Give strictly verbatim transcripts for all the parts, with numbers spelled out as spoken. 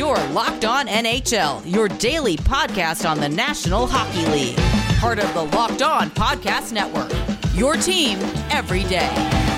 You're Locked On N H L, your daily podcast on the National Hockey League. Part of the Locked On Podcast Network, your team every day.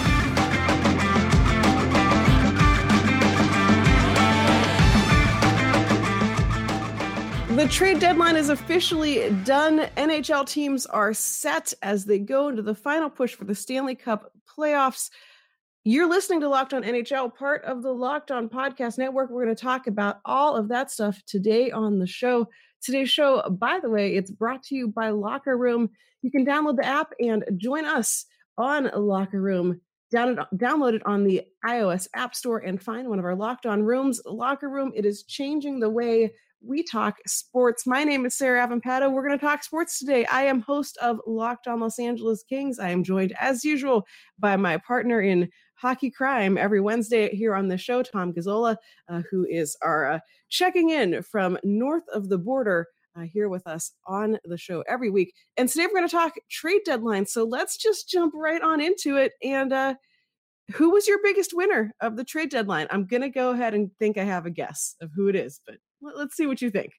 The trade deadline is officially done. N H L teams are set as they go into the final push for the Stanley Cup playoffs. You're listening to Locked On N H L, part of the Locked On Podcast Network. We're going to talk about all of that stuff today on the show. Today's show, by the way, it's brought to you by Locker Room. You can download the app and join us on Locker Room. Download, download it on the iOS App Store and find one of our Locked On rooms. Locker Room, it is changing the way we talk sports. My name is Sarah Avampato. We're going to talk sports today. I am host of Locked On Los Angeles Kings. I am joined, as usual, by my partner in hockey crime every Wednesday here on the show, Tom Gazzola, uh, who is our uh, checking in from north of the border uh, here with us on the show every week. And today we're going to talk trade deadline. So let's just jump right on into it. And uh, who was your biggest winner of the trade deadline? I'm going to go ahead and think I have a guess of who it is, but let's see what you think.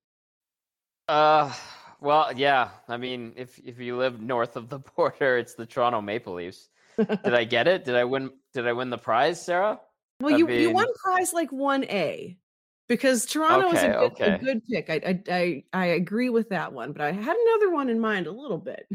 Uh, well, yeah. I mean, if if you live north of the border, it's the Toronto Maple Leafs. Did I get it? Did I win? Did I win the prize, Sarah? Well, I you mean... you won prize like one A because Toronto okay, is a good, okay. a good pick. I, I I I agree with that one, but I had another one in mind a little bit.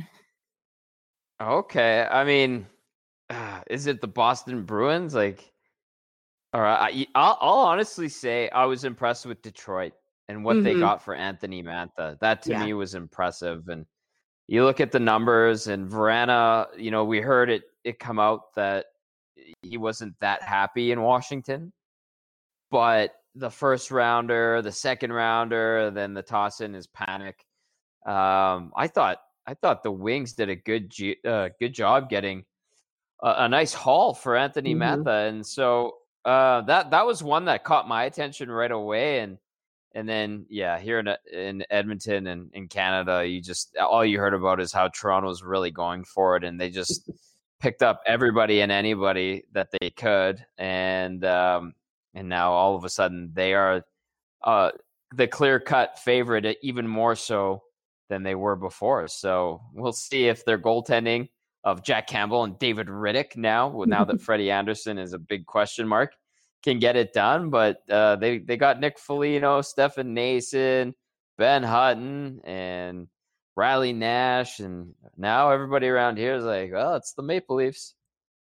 Okay, I mean, uh, is it the Boston Bruins? Like, all right, I, I'll, I'll honestly say I was impressed with Detroit and what mm-hmm. they got for Anthony Mantha. That to yeah. me was impressive. And you look at the numbers and Vrana, you know, we heard it it come out that he wasn't that happy in Washington, but the first rounder, the second rounder, then the toss in is Panic. Um, I thought I thought the Wings did a good uh, good job getting a, a nice haul for Anthony mm-hmm. Mantha, and so uh, that that was one that caught my attention right away. And and then yeah, here in in Edmonton and in Canada, you just all you heard about is how Toronto's really going for it, and they just picked up everybody and anybody that they could, and um, and now all of a sudden they are uh, the clear-cut favorite, even more so than they were before. So we'll see if their goaltending of Jack Campbell and David Rittich now, now that Freddie Anderson is a big question mark, can get it done. But uh, they they got Nick Foligno, Stefan Nason, Ben Hutton, and Riley Nash, and now everybody around here is like, well, it's the Maple Leafs.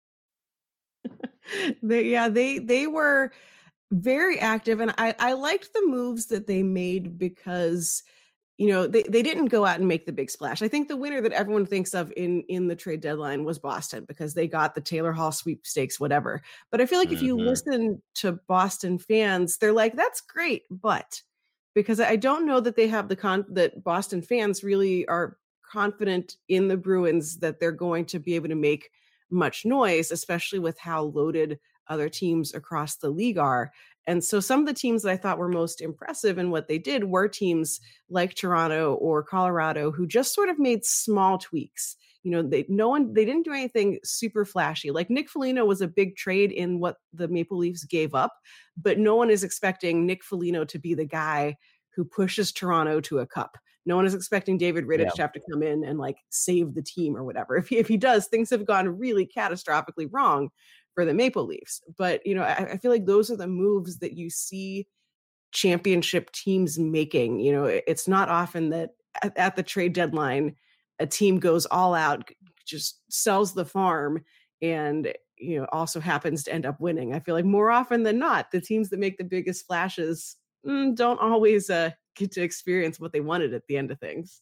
they, yeah, they they were very active, and I, I liked the moves that they made because, you know, they, they didn't go out and make the big splash. I think the winner that everyone thinks of in, in the trade deadline was Boston because they got the Taylor Hall sweepstakes, whatever. But I feel like mm-hmm. if you listen to Boston fans, they're like, that's great, but... because I don't know that they have the con that Boston fans really are confident in the Bruins that they're going to be able to make much noise, especially with how loaded other teams across the league are. And so some of the teams that I thought were most impressive in what they did were teams like Toronto or Colorado, who just sort of made small tweaks. You know, they no one they didn't do anything super flashy. Like Nick Foligno was a big trade in what the Maple Leafs gave up, but no one is expecting Nick Foligno to be the guy who pushes Toronto to a cup. No one is expecting David Rittich yeah. to have to come in and like save the team or whatever. If he, if he does, things have gone really catastrophically wrong for the Maple Leafs. But, you know, I, I feel like those are the moves that you see championship teams making. You know, it's not often that at, at the trade deadline, a team goes all out, just sells the farm, and, you know, also happens to end up winning. I feel like more often than not, the teams that make the biggest splashes mm, don't always uh, get to experience what they wanted at the end of things.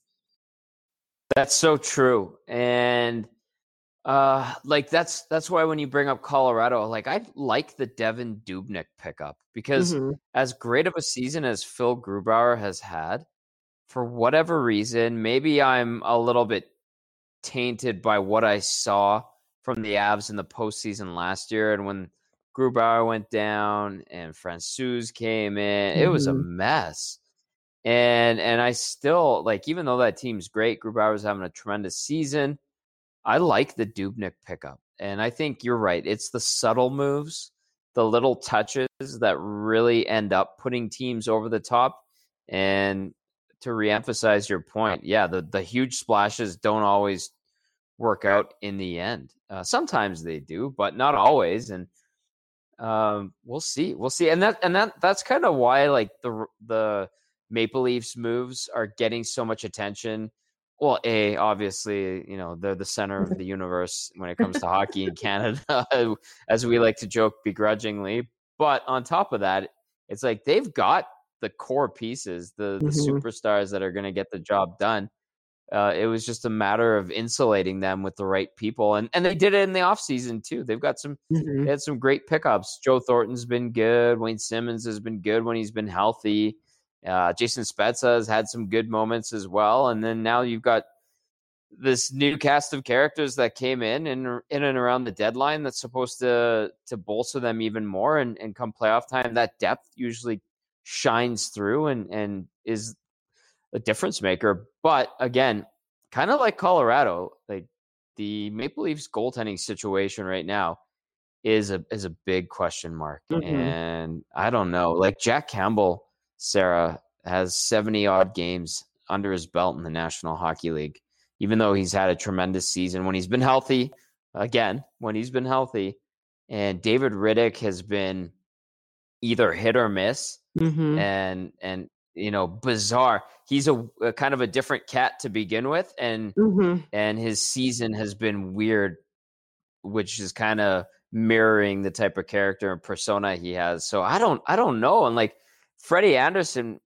That's so true. And uh, like, that's, that's why when you bring up Colorado, like I like the Devin Dubnyk pickup because mm-hmm. as great of a season as Phil Grubauer has had, for whatever reason, maybe I'm a little bit tainted by what I saw from the Avs in the postseason last year. And when Grubauer went down and Francouz came in, mm-hmm. it was a mess. And and I still, like, even though that team's great, Grubauer's having a tremendous season, I like the Dubnyk pickup. And I think you're right. It's the subtle moves the little touches that really end up putting teams over the top. And to reemphasize your point, yeah, the, the huge splashes don't always work out in the end. Uh, sometimes they do, but not always. And um, we'll see, we'll see. And that, and that, that's kind of why like the, the Maple Leafs moves are getting so much attention. Well, A, obviously, you know, they're the center of the universe when it comes to hockey in Canada, as we like to joke begrudgingly. But on top of that, it's like they've got the core pieces, the, the mm-hmm. superstars that are going to get the job done. Uh, it was just a matter of insulating them with the right people. And and they did it in the offseason, too. They've got some, mm-hmm. they had some great pickups. Joe Thornton's been good. Wayne Simmons has been good when he's been healthy. Uh, Jason Spezza has had some good moments as well. And then now you've got this new cast of characters that came in and in and around the deadline that's supposed to to bolster them even more. And, and come playoff time, that depth usually shines through and, and is a difference maker. But again, kind of like Colorado, like the Maple Leafs goaltending situation right now is a is a big question mark. Mm-hmm. And I don't know, like Jack Campbell, Sarah, has seventy odd games under his belt in the National Hockey League, even though he's had a tremendous season when he's been healthy. Again, when he's been healthy. And David Rittich has been either hit or miss. Mm-hmm. And, and, you know, bizarre. He's a, a kind of a different cat to begin with. And, mm-hmm. and his season has been weird, which is kind of mirroring the type of character and persona he has. So I don't, I don't know. And like, Freddie Anderson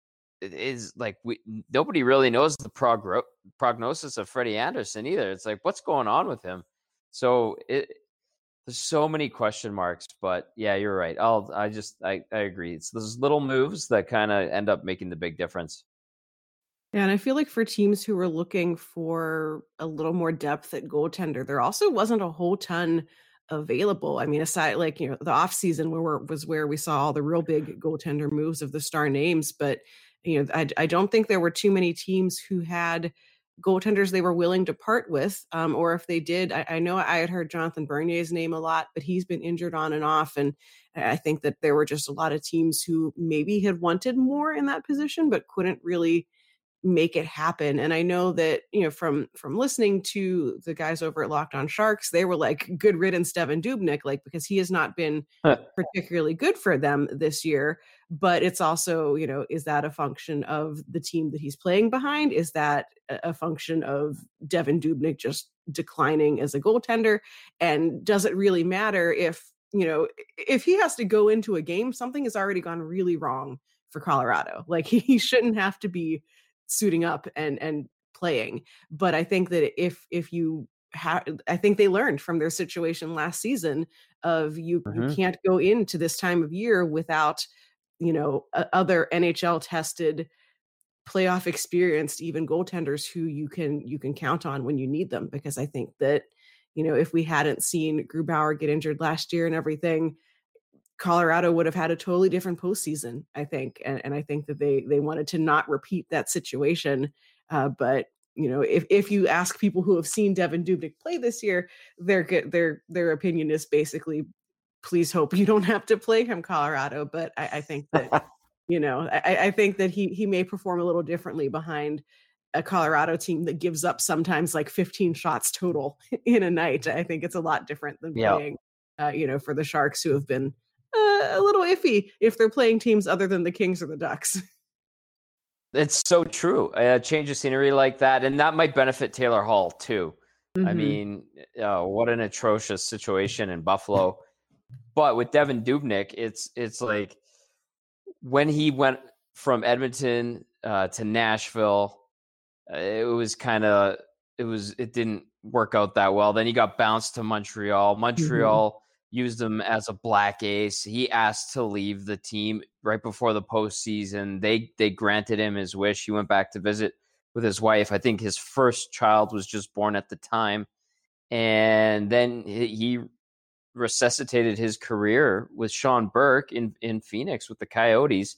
is like, we nobody really knows the prog- prognosis of Freddie Anderson either. It's like, what's going on with him? So it, there's so many question marks, but yeah, you're right. I'll, I just, I, I agree. It's those little moves that kind of end up making the big difference. Yeah, and I feel like for teams who were looking for a little more depth at goaltender, there also wasn't a whole ton available. I mean, aside like, you know, the off season where was where we saw all the real big goaltender moves of the star names, but you know, I, I don't think there were too many teams who had goaltenders they were willing to part with, um, or if they did, I, I know I had heard Jonathan Bernier's name a lot, but he's been injured on and off, and I think that there were just a lot of teams who maybe had wanted more in that position but couldn't really make it happen. And I know that, you know, from from listening to the guys over at Locked On Sharks, they were like, good riddance Devan Dubnyk, like, because he has not been huh. particularly good for them this year. But it's also, you know, is that a function of the team that he's playing behind? Is that a function of Devan Dubnyk just declining as a goaltender? And does it really matter if, you know, if he has to go into a game, something has already gone really wrong for Colorado. Like, he shouldn't have to be suiting up and and playing. But I think that if if you have, I think they learned from their situation last season of you, mm-hmm. you can't go into this time of year without, you know, uh, other N H L tested, playoff experienced, even goaltenders who you can you can count on when you need them. Because I think that, you know, if we hadn't seen Grubauer get injured last year and everything, Colorado would have had a totally different postseason, I think. And, and I think that they they wanted to not repeat that situation. Uh, but, you know, if, if you ask people who have seen Devan Dubnyk play this year, their, their, their opinion is basically, please hope you don't have to play him, Colorado. But I, I think that, you know, I, I think that he he may perform a little differently behind a Colorado team that gives up sometimes like fifteen shots total in a night. I think it's a lot different than yeah. playing, uh, you know, for the Sharks, who have been Uh, a little iffy if they're playing teams other than the Kings or the Ducks. It's so true. A change of scenery like that, and that might benefit Taylor Hall too. Mm-hmm. I mean, uh, what an atrocious situation in Buffalo. But with Devan Dubnyk, it's it's like when he went from Edmonton uh, to Nashville, uh, it was kind of it was it didn't work out that well. Then he got bounced to Montreal. Montreal. Mm-hmm. used him as a black ace. He asked to leave the team right before the postseason. They they granted him his wish. He went back to visit with his wife. I think his first child was just born at the time. And then he resuscitated his career with Sean Burke in, in Phoenix with the Coyotes.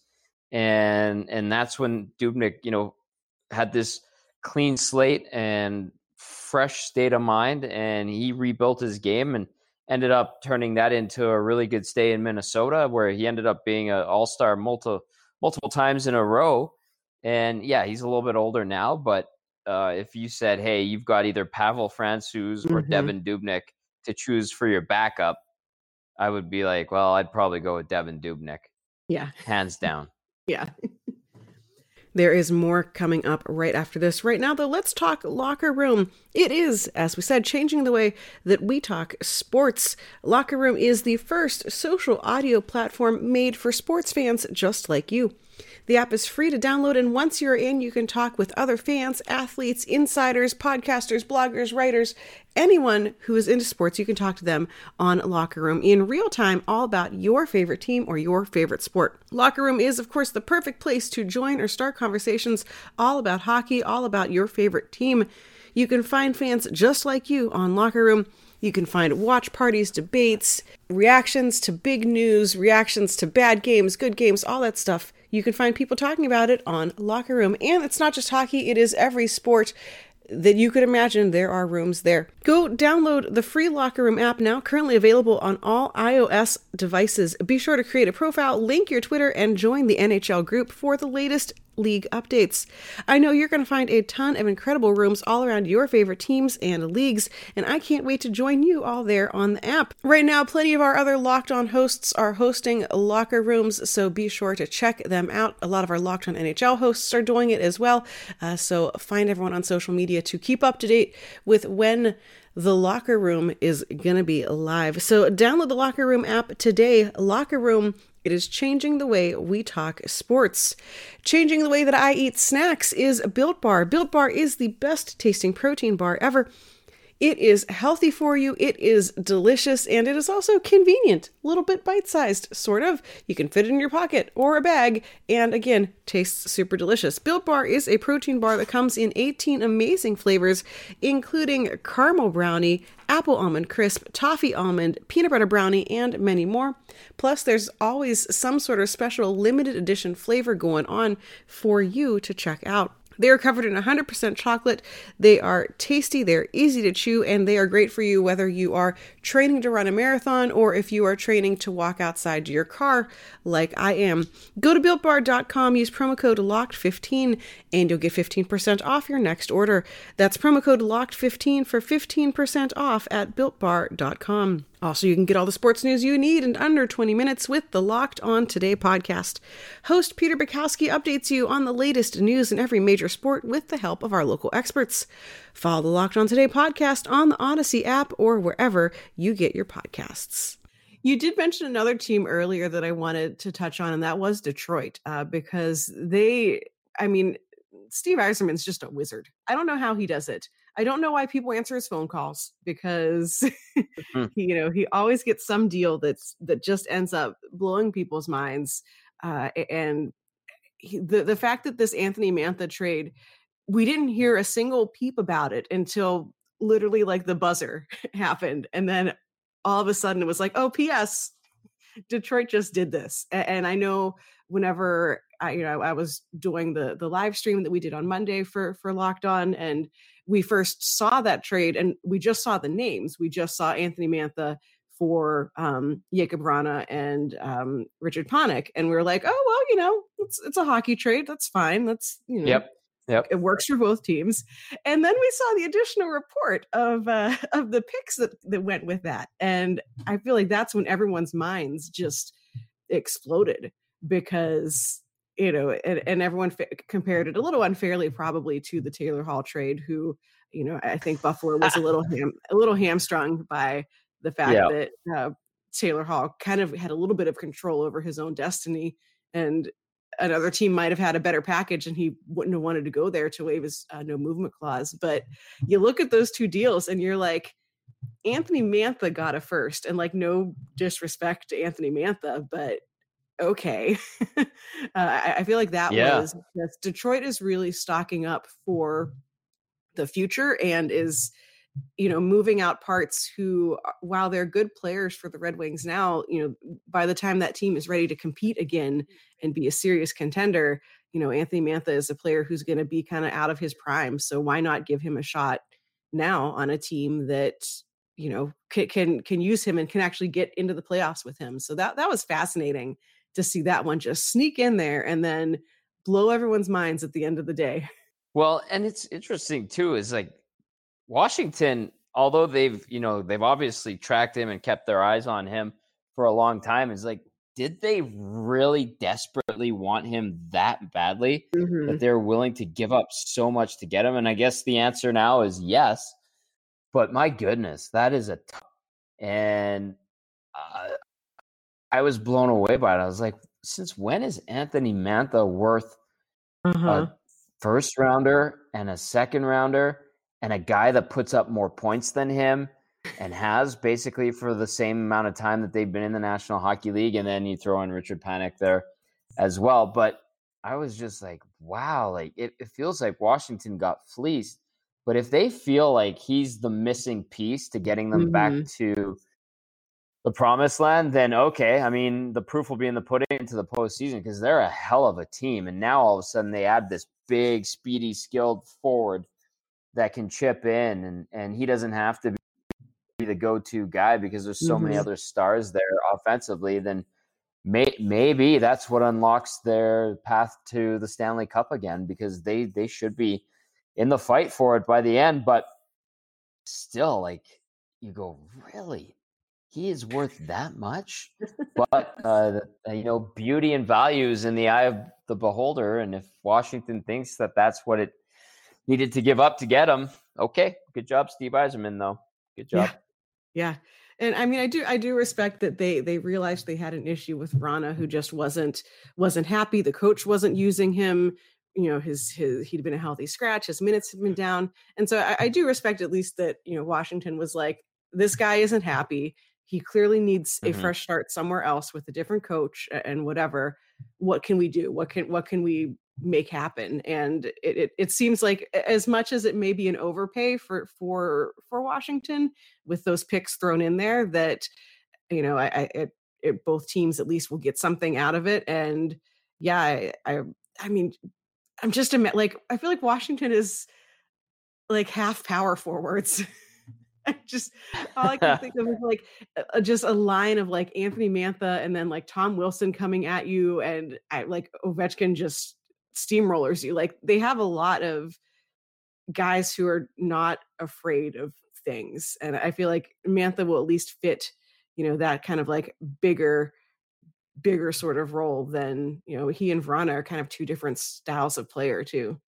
And and that's when Dubnyk, you know, had this clean slate and fresh state of mind, and he rebuilt his game. And ended up turning that into a really good stay in Minnesota, where he ended up being an all-star multiple multiple times in a row. And yeah, he's a little bit older now, but uh, if you said, hey, you've got either Pavel Francouz or Mm-hmm. Devan Dubnyk to choose for your backup, I would be like, well, I'd probably go with Devan Dubnyk. Yeah. Hands down. Yeah. There is more coming up right after this. Right now, though, let's talk Locker Room. It is, as we said, changing the way that we talk sports. Locker Room is the first social audio platform made for sports fans just like you. The app is free to download, and once you're in, you can talk with other fans, athletes, insiders, podcasters, bloggers, writers, anyone who is into sports. You can talk to them on Locker Room in real time, all about your favorite team or your favorite sport. Locker Room is, of course, the perfect place to join or start conversations all about hockey, all about your favorite team. You can find fans just like you on Locker Room. You can find watch parties, debates, reactions to big news, reactions to bad games, good games, all that stuff. You can find people talking about it on Locker Room. And it's not just hockey, it is every sport that you could imagine. There are rooms there. Go download the free Locker Room app now, currently available on all iOS devices. Be sure to create a profile, link your Twitter, and join the N H L group for the latest league updates. I know you're going to find a ton of incredible rooms all around your favorite teams and leagues, and I can't wait to join you all there on the app. Right now, plenty of our other Locked On hosts are hosting Locker Rooms, so be sure to check them out. A lot of our Locked On N H L hosts are doing it as well, uh, so find everyone on social media to keep up to date with when the Locker Room is going to be live. So download the Locker Room app today. Locker Room, it is changing the way we talk sports. Changing the way that I eat snacks is Built Bar. Built Bar is the best tasting protein bar ever. It is healthy for you, it is delicious, and it is also convenient. A little bit bite-sized, sort of. You can fit it in your pocket or a bag, and again, tastes super delicious. Built Bar is a protein bar that comes in eighteen amazing flavors, including caramel brownie, apple almond crisp, toffee almond, peanut butter brownie, and many more. Plus, there's always some sort of special limited edition flavor going on for you to check out. They are covered in one hundred percent chocolate. They are tasty, they're easy to chew, and they are great for you whether you are training to run a marathon or if you are training to walk outside to your car like I am. Go to built bar dot com, use promo code locked fifteen, and you'll get fifteen percent off your next order. That's promo code locked fifteen for fifteen percent off at built bar dot com. Also, you can get all the sports news you need in under twenty minutes with the Locked On Today podcast. Host Peter Bukowski updates you on the latest news in every major sport with the help of our local experts. Follow the Locked On Today podcast on the Odyssey app or wherever you get your podcasts. You did mention another team earlier that I wanted to touch on, and that was Detroit, uh, because they, I mean, Steve Yzerman's just a wizard. I don't know how he does it. I don't know why people answer his phone calls, because mm-hmm. you know, he always gets some deal that's that just ends up blowing people's minds. Uh, and he, the the fact that this Anthony Mantha trade, we didn't hear a single peep about it until literally like the buzzer happened, and then all of a sudden it was like, oh, P S Detroit just did this. And, and I know whenever I, you know, I was doing the the live stream that we did on Monday for for Locked On, and we first saw that trade, and we just saw the names. We just saw Anthony Mantha for um, Jakub Vrana and um, Richard Panik, and we were like, "Oh well, you know, it's it's a hockey trade. That's fine. That's you know, yep, yep, it works for both teams." And then we saw the additional report of uh, of the picks that that went with that, and I feel like that's when everyone's minds just exploded, because you know, and, and everyone fa- compared it a little unfairly, probably, to the Taylor Hall trade, who, you know, I think Buffalo was a little ham, a little hamstrung by the fact yeah. that uh, Taylor Hall kind of had a little bit of control over his own destiny, and another team might have had a better package, and he wouldn't have wanted to go there to waive his uh, no movement clause. But you look at those two deals, and you're like, Anthony Mantha got a first, and like, no disrespect to Anthony Mantha, but okay. uh, I, I feel like that yeah. was yes, Detroit is really stocking up for the future, and is, you know, moving out parts who, while they're good players for the Red Wings now, you know, by the time that team is ready to compete again and be a serious contender, you know, Anthony Mantha is a player who's going to be kind of out of his prime. So why not give him a shot now on a team that you know, can, can, can use him and can actually get into the playoffs with him. So that, that was fascinating to see that one just sneak in there and then blow everyone's minds at the end of the day. Well, and it's interesting too, is like Washington, although they've, you know, they've obviously tracked him and kept their eyes on him for a long time, is like, did they really desperately want him that badly mm-hmm. that they're willing to give up so much to get him? And I guess the answer now is yes, but my goodness, that is a t- and uh, I was blown away by it. I was like, since when is Anthony Mantha worth uh-huh. a first rounder and a second rounder and a guy that puts up more points than him and has basically for the same amount of time that they've been in the National Hockey League? And then you throw in Richard Panik there as well. But I was just like, wow, like it, it feels like Washington got fleeced. But if they feel like he's the missing piece to getting them mm-hmm. back to the promised land, then okay. I mean, the proof will be in the pudding into the postseason, because they're a hell of a team. And now all of a sudden they add this big, speedy, skilled forward that can chip in, and, and he doesn't have to be the go-to guy because there's so mm-hmm. many other stars there offensively. Then may, maybe that's what unlocks their path to the Stanley Cup again, because they, they should be in the fight for it by the end. But still, like, you go, really? He is worth that much? But, uh, you know, beauty and value is in the eye of the beholder. And if Washington thinks that that's what it needed to give up to get him, okay. Good job, Steve Yzerman, though. Good job. Yeah. yeah. And I mean, I do, I do respect that they, they realized they had an issue with Vrana, who just wasn't, wasn't happy. The coach wasn't using him. You know, his, his, he'd been a healthy scratch. His minutes had been down. And so I, I do respect at least that, you know, Washington was like, this guy isn't happy. He clearly needs a mm-hmm. fresh start somewhere else with a different coach and whatever. What can we do? What can, what can we make happen? And it, it, it seems like, as much as it may be an overpay for, for, for Washington with those picks thrown in there, that, you know, I, I it, it, both teams at least will get something out of it. And yeah, I, I, I mean, I'm just like, I feel like Washington is like half power forwards. I just, all I can think of is like uh, just a line of like Anthony Mantha and then like Tom Wilson coming at you, and I, like Ovechkin just steamrollers you. Like, they have a lot of guys who are not afraid of things. And I feel like Mantha will at least fit, you know, that kind of like bigger, bigger sort of role than, you know, he and Vrana are kind of two different styles of player too.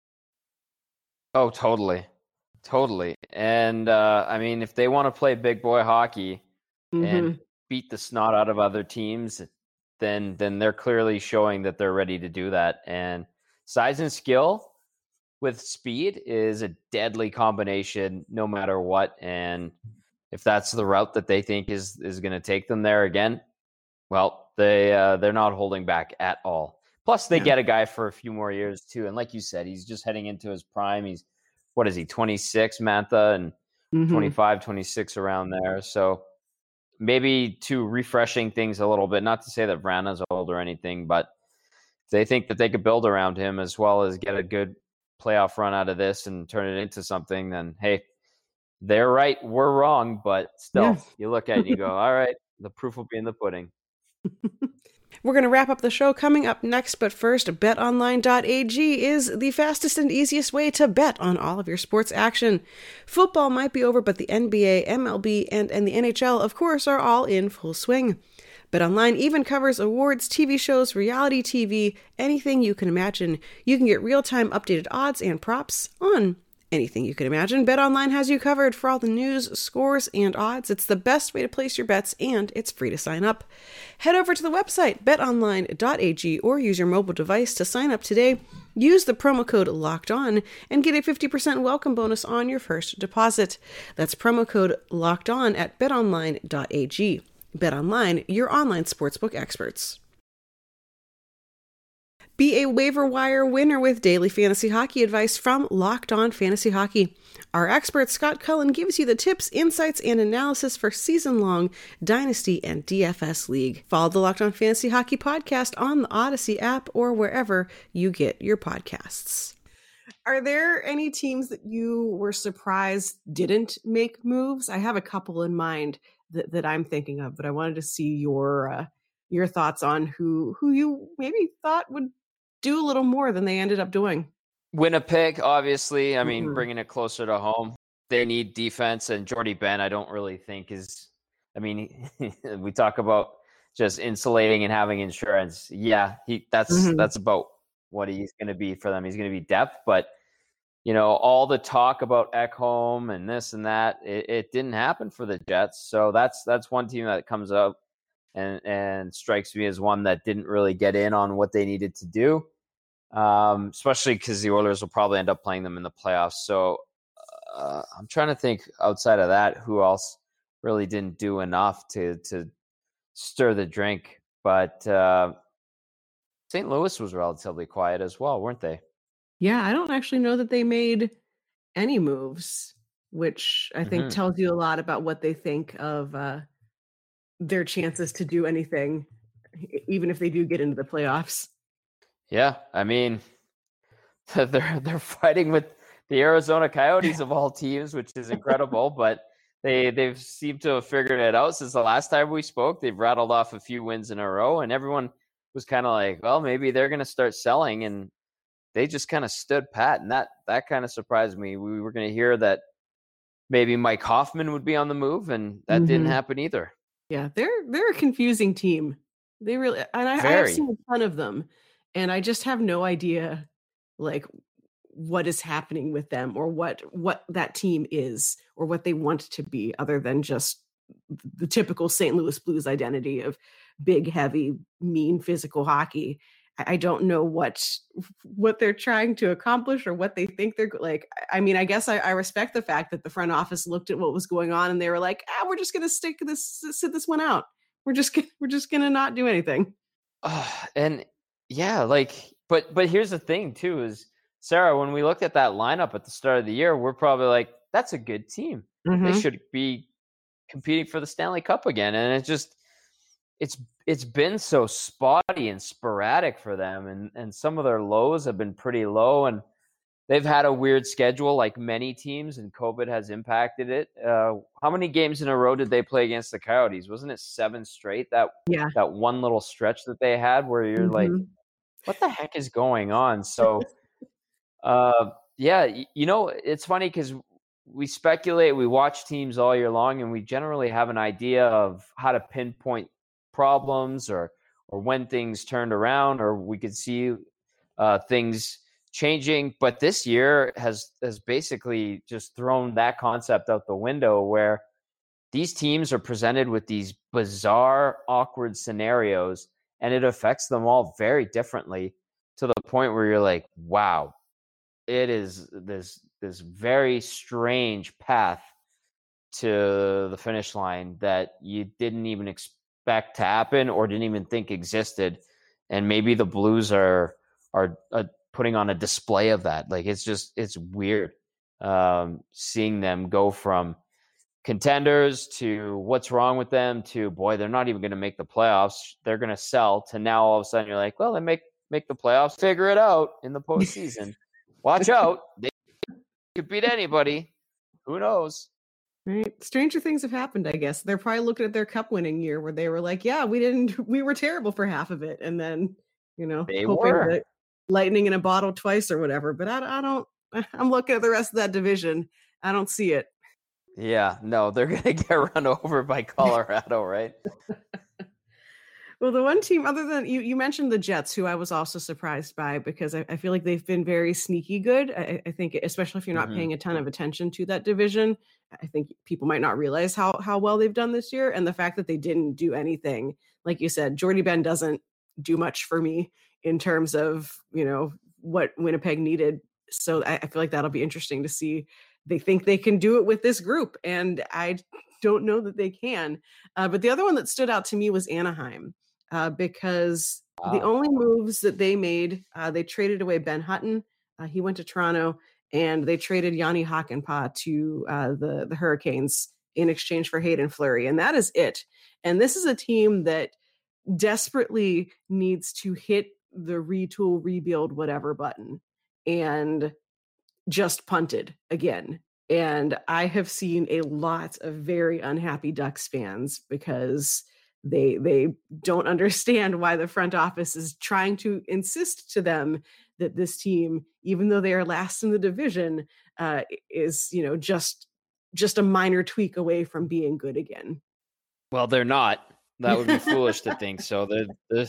Oh, totally. Totally. And uh, I mean, if they want to play big boy hockey mm-hmm. and beat the snot out of other teams, then then they're clearly showing that they're ready to do that. And size and skill with speed is a deadly combination no matter what. And if that's the route that they think is is going to take them there again, well, they uh, they're not holding back at all. Plus, they yeah. get a guy for a few more years too. And like you said, he's just heading into his prime. He's What is he, twenty-six, Mantha, and mm-hmm. twenty-five, twenty-six around there. So maybe to refreshing things a little bit, not to say that Vrana's old or anything, but they think that they could build around him as well as get a good playoff run out of this and turn it into something, then hey, they're right, we're wrong. But still, yeah. you look at it and you go, all right, the proof will be in the pudding. We're going to wrap up the show coming up next, but first, bet online dot a g is the fastest and easiest way to bet on all of your sports action. Football might be over, but the N B A, M L B, and, and the N H L, of course, are all in full swing. BetOnline even covers awards, T V shows, reality T V, anything you can imagine. You can get real-time updated odds and props on anything you can imagine. BetOnline has you covered for all the news, scores, and odds. It's the best way to place your bets, and it's free to sign up. Head over to the website, bet online dot a g, or use your mobile device to sign up today. Use the promo code LOCKEDON and get a fifty percent welcome bonus on your first deposit. That's promo code LOCKEDON at bet online dot a g. BetOnline, your online sportsbook experts. Be a waiver wire winner with daily fantasy hockey advice from Locked On Fantasy Hockey. Our expert Scott Cullen gives you the tips, insights, and analysis for season-long Dynasty and D F S League. Follow the Locked On Fantasy Hockey podcast on the Odyssey app or wherever you get your podcasts. Are there any teams that you were surprised didn't make moves? I have a couple in mind that, that I'm thinking of, but I wanted to see your uh, your thoughts on who who you maybe thought would do a little more than they ended up doing. Winnipeg, obviously. I mean, Mhm. bringing it closer to home. They need defense, and Jordy Ben, I don't really think is. I mean, we talk about just insulating and having insurance. Yeah, he that's Mhm. that's about what he's going to be for them. He's going to be depth, but you know, all the talk about Ekholm and this and that, it, it didn't happen for the Jets. So that's that's one team that comes up and and strikes me as one that didn't really get in on what they needed to do. Um, especially because the Oilers will probably end up playing them in the playoffs. So uh, I'm trying to think outside of that, who else really didn't do enough to to stir the drink. But uh, Saint Louis was relatively quiet as well, weren't they? Yeah, I don't actually know that they made any moves, which I think Mhm. tells you a lot about what they think of uh, their chances to do anything, e- even if they do get into the playoffs. Yeah, I mean, they're they're fighting with the Arizona Coyotes of all teams, which is incredible. But they they've seemed to have figured it out since the last time we spoke. They've rattled off a few wins in a row, and everyone was kind of like, well, maybe they're going to start selling, and they just kind of stood pat, and that that kind of surprised me. We were going to hear that maybe Mike Hoffman would be on the move, and that didn't Mhm. happen either. Yeah, they're they're a confusing team. They really, and I, I have Very. seen a ton of them, and I just have no idea, like, what is happening with them or what what that team is or what they want to be, other than just the typical Saint Louis Blues identity of big, heavy, mean, physical hockey. I I don't know what what they're trying to accomplish or what they think they're go- like. I I mean, I guess I, I respect the fact that the front office looked at what was going on and they were like, "Ah, we're just gonna stick this, sit this one out. We're just gonna, we're just gonna not do anything." Uh, and yeah, like, but but here's the thing too: is Sarah, when we looked at that lineup at the start of the year, we're probably like, that's a good team. They Mm-hmm. should be competing for the Stanley Cup again. And it's just it's it's been so spotty and sporadic for them, and and some of their lows have been pretty low, and they've had a weird schedule like many teams, and COVID has impacted it. Uh, how many games in a row did they play against the Coyotes? Wasn't it seven straight? That Yeah. that one little stretch that they had where you're like, Mm-hmm. what the heck is going on? So uh, yeah, y- you know, it's funny because we speculate, we watch teams all year long, and we generally have an idea of how to pinpoint problems or or when things turned around, or we could see uh, things changing. But this year has has basically just thrown that concept out the window, where these teams are presented with these bizarre, awkward scenarios, and it affects them all very differently to the point where you're like, wow, it is this this very strange path to the finish line that you didn't even expect to happen or didn't even think existed, and maybe the Blues are are uh, putting on a display of that. Like, it's just it's weird um, seeing them go from contenders to what's wrong with them to, boy, they're not even going to make the playoffs, they're going to sell, to now all of a sudden you're like, well, they make make the playoffs, figure it out in the postseason. Watch out, they could beat anybody. Who knows? Right. Stranger things have happened, I guess. They're probably looking at their cup winning year where they were like, yeah, we didn't, we were terrible for half of it. And then, you know, They hoping were. that lightning in a bottle twice or whatever. But I, I don't, I'm looking at the rest of that division. I don't see it. Yeah, no, they're going to get run over by Colorado, right? Well, the one team other than you, you mentioned the Jets, who I was also surprised by because I, I feel like they've been very sneaky good. I, I think, especially if you're not Mhm. paying a ton of attention to that division, I think people might not realize how how well they've done this year, and the fact that they didn't do anything, like you said, Jordy Ben doesn't do much for me in terms of you know what Winnipeg needed. So I, I feel like that'll be interesting to see. They think they can do it with this group, and I don't know that they can. Uh, but the other one that stood out to me was Anaheim uh, because the Wow. only moves that they made, uh, they traded away Ben Hutton. Uh, he went to Toronto, and they traded Yanni Hakanpää to uh, the the Hurricanes in exchange for Hayden Fleury, and that is it. And this is a team that desperately needs to hit the retool, rebuild, whatever button. And just punted again. And I have seen a lot of very unhappy Ducks fans because they they don't understand why the front office is trying to insist to them that this team, even though they are last in the division, uh, is, you know, just just a minor tweak away from being good again. Well, they're not. That would be foolish to think so. They're,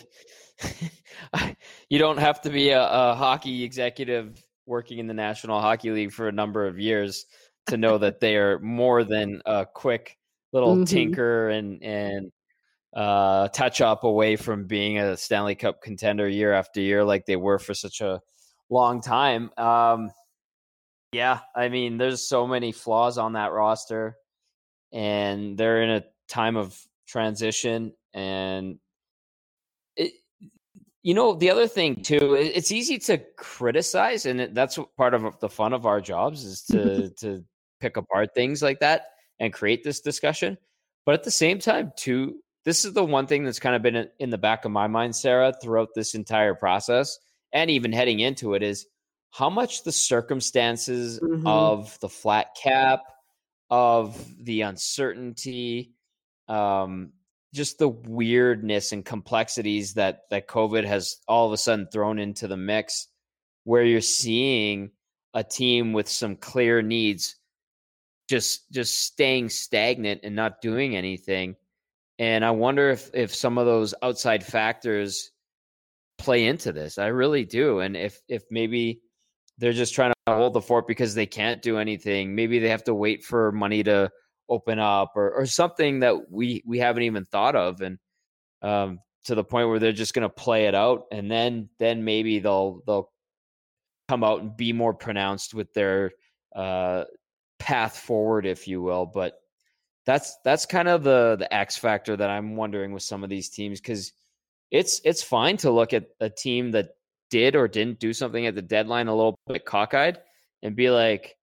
they're, you don't have to be a, a hockey executive working in the National Hockey League for a number of years to know that they are more than a quick little mm-hmm. tinker and and uh, touch up away from being a Stanley Cup contender year after year like they were for such a long time. Um, yeah, I mean, there's so many flaws on that roster, and they're in a time of transition. And it, you know, the other thing too, it's easy to criticize, and that's part of the fun of our jobs is to to pick apart things like that and create this discussion. But at the same time too, this is the one thing that's kind of been in the back of my mind, Sarah, throughout this entire process, and even heading into it, is how much the circumstances mm-hmm. of the flat cap, of the uncertainty, um, just the weirdness and complexities that that COVID has all of a sudden thrown into the mix, where you're seeing a team with some clear needs just just staying stagnant and not doing anything. And I wonder if if some of those outside factors play into this. I really do. And if if maybe they're just trying to hold the fort because they can't do anything, maybe they have to wait for money to open up or or something that we we haven't even thought of, and um to the point where they're just going to play it out, and then then maybe they'll they'll come out and be more pronounced with their uh path forward, if you will. But that's that's kind of the the X factor that I'm wondering with some of these teams, because it's it's fine to look at a team that did or didn't do something at the deadline a little bit cockeyed and be like,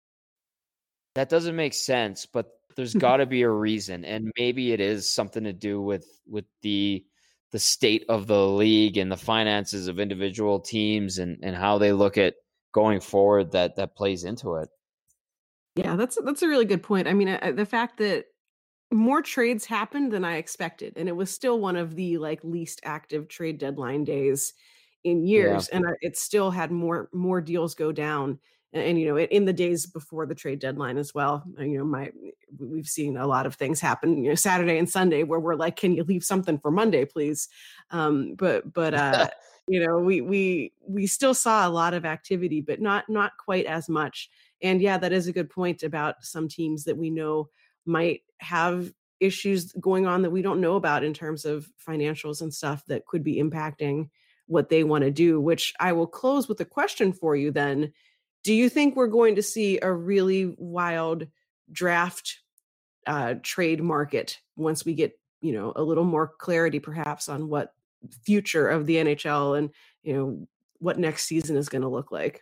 that doesn't make sense, but there's got to be a reason. And maybe it is something to do with with the the state of the league and the finances of individual teams and and how they look at going forward that that plays into it. Yeah, that's that's a really good point. I mean, uh, the fact that more trades happened than I expected, and it was still one of the like least active trade deadline days in years, yeah. and it still had more more deals go down. And, and you know, in the days before the trade deadline as well, you know, my we've seen a lot of things happen, you know, Saturday and Sunday, where we're like, can you leave something for Monday, please? Um, but but uh, you know, we we we still saw a lot of activity, but not not quite as much. And yeah, that is a good point about some teams that we know might have issues going on that we don't know about in terms of financials and stuff that could be impacting what they want to do, which I will close with a question for you then. Do you think we're going to see a really wild draft uh, trade market once we get, you know, a little more clarity perhaps on what future of the N H L and, you know, what next season is going to look like?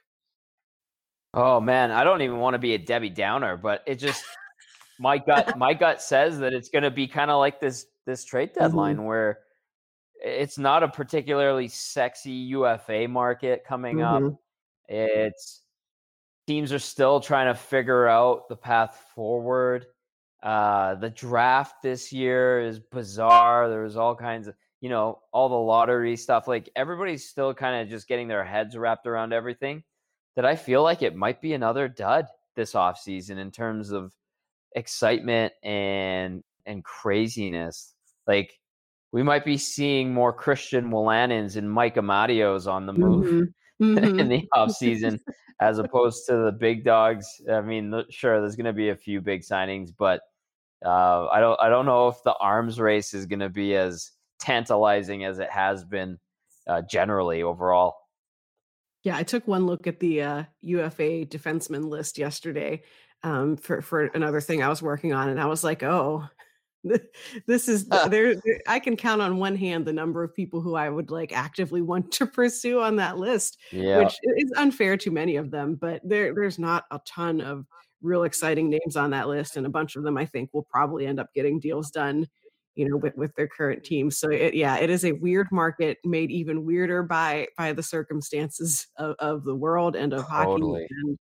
Oh man, I don't even want to be a Debbie Downer, but it just my gut my gut says that it's going to be kind of like this this trade deadline mm-hmm. where it's not a particularly sexy U F A market coming mm-hmm. up. It's teams are still trying to figure out the path forward. Uh, the draft this year is bizarre. There's all kinds of, you know, all the lottery stuff. Like everybody's still kind of just getting their heads wrapped around everything. That I feel like it might be another dud this offseason in terms of excitement and and craziness. Like we might be seeing more Christian Wolanin's and Mike Amadios on the move mm-hmm. in the offseason as opposed to the big dogs. I mean, sure, there's going to be a few big signings, but uh, I don't I don't know if the arms race is going to be as tantalizing as it has been uh, generally overall. Yeah, I took one look at the uh, U F A defenseman list yesterday um, for for another thing I was working on, and I was like, "Oh, this is uh, there." I can count on one hand the number of people who I would like actively want to pursue on that list, yeah. which is unfair to many of them. But there, there's not a ton of real exciting names on that list, and a bunch of them I think will probably end up getting deals done, you know, with, with their current team. So it, yeah, it is a weird market made even weirder by, by the circumstances of, of the world and of totally. hockey. And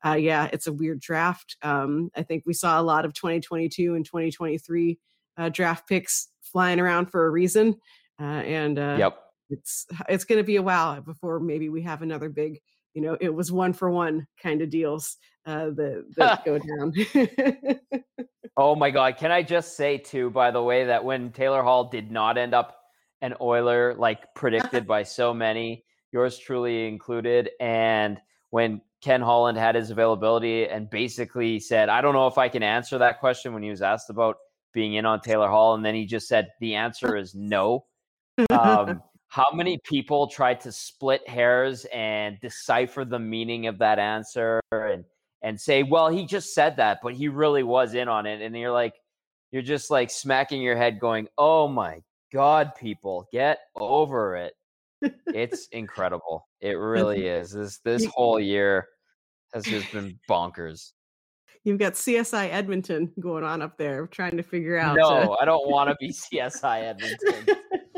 uh, yeah, it's a weird draft. Um, I think we saw a lot of twenty twenty-two and twenty twenty-three uh, draft picks flying around for a reason. Uh, and uh, yep. it's it's going to be a while before maybe we have another big, you know, it was one for one kind of deals uh, that, that go down. Oh my God. Can I just say too, by the way, that when Taylor Hall did not end up an Oiler, like predicted by so many, yours truly included, and when Ken Holland had his availability and basically said, I don't know if I can answer that question when he was asked about being in on Taylor Hall. And then he just said, the answer is no. Um, how many people tried to split hairs and decipher the meaning of that answer and, and say, well, he just said that, but he really was in on it. And you're like, you're just like smacking your head going, oh my God, people, get over it. It's incredible. It really is. This this whole year has just been bonkers. You've got C S I Edmonton going on up there, trying to figure out. No, uh... I don't want to be C S I Edmonton.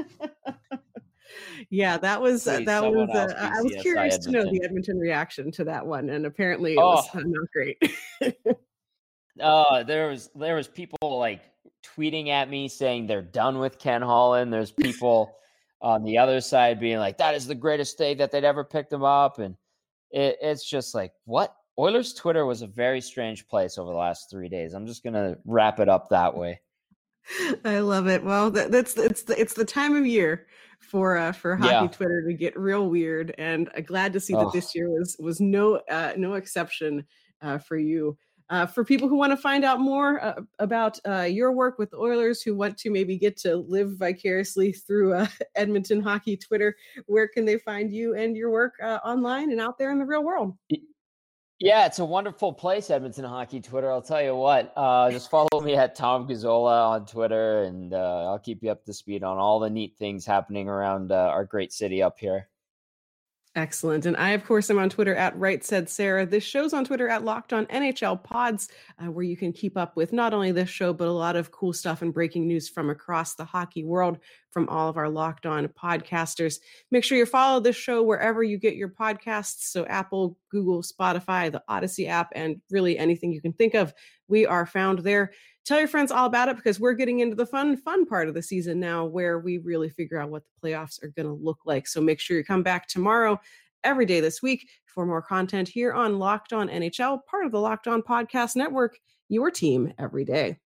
Yeah, that was Please, that was. Uh, I was C S I curious Edmonton. to know the Edmonton reaction to that one, and apparently it oh. was not great. uh, there was there was people like tweeting at me saying they're done with Ken Holland. There's people on the other side being like, that is the greatest day that they'd ever picked him up. And it, it's just like, what? Oilers Twitter was a very strange place over the last three days. I'm just going to wrap it up that way. I love it. Well, that, that's it's the, it's the time of year for uh, for hockey yeah. Twitter to get real weird, and uh, glad to see that oh. this year was was no uh, no exception uh, for you. Uh, for people who want to find out more uh, about uh, your work with the Oilers, who want to maybe get to live vicariously through uh, Edmonton hockey Twitter, where can they find you and your work uh, online and out there in the real world? Yeah, it's a wonderful place, Edmonton hockey Twitter. I'll tell you what, uh, just follow me at Tom Gazzola on Twitter, and uh, I'll keep you up to speed on all the neat things happening around uh, our great city up here. Excellent. And I, of course, am on Twitter at Right Said Sarah. This show's on Twitter at Locked On N H L Pods, uh, where you can keep up with not only this show, but a lot of cool stuff and breaking news from across the hockey world from all of our Locked On podcasters. Make sure you follow this show wherever you get your podcasts. So Apple, Google, Spotify, the Odyssey app, and really anything you can think of. We are found there. Tell your friends all about it, because we're getting into the fun, fun part of the season now, where we really figure out what the playoffs are going to look like. So make sure you come back tomorrow, every day this week, for more content here on Locked On N H L, part of the Locked On Podcast Network, your team every day.